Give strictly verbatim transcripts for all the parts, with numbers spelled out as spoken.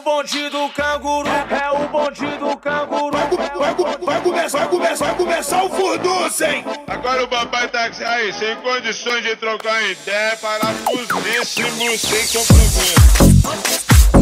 bonde do canguru, é o bonde do canguru. Vai, vai, vai, vai começar, vai começar, vai começar o furdunço, hein? Agora o papai tá aí, sem condições de trocar ideia, parafusíssimo, sem compromisso.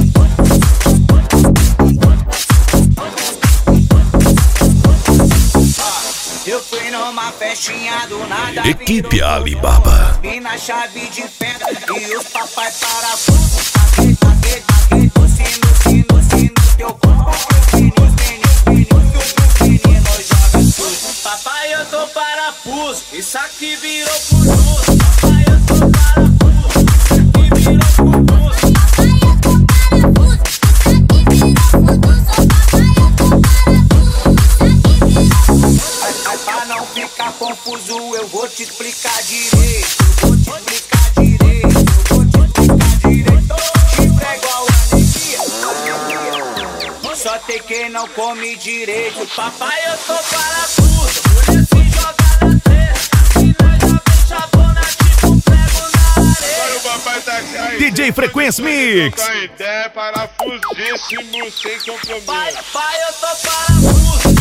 Eu fui numa festinha do nada. Equipe Alibaba. Vi na chave de fenda e os papai parafusos. Taquei, taquei, taquei, o sino, sino, sino, teu corpo. Menino, menino, menino, menino, joga tudo. Papai, eu tô parafuso, isso aqui virou furdunço. Papai, eu tô parafuso, isso aqui virou furdunço. Papai, eu tô parafuso, isso aqui virou furdunço. Papai, eu tô parafuso, isso aqui virou furdunço. Pra não ficar confuso, eu vou te explicar direito. Eu vou te explicar direito. Eu vou te explicar direito. Te prego a alegria. Só tem quem não come direito. Papai, eu tô parafuso. Mulher se joga na terra. Se nós joga chavona, tipo prego na areia. Agora o papai tá aí. D J Frequência Mix. Trocar ideia, parafusíssimo, sem compromisso. Pai, pai, eu tô parafuso.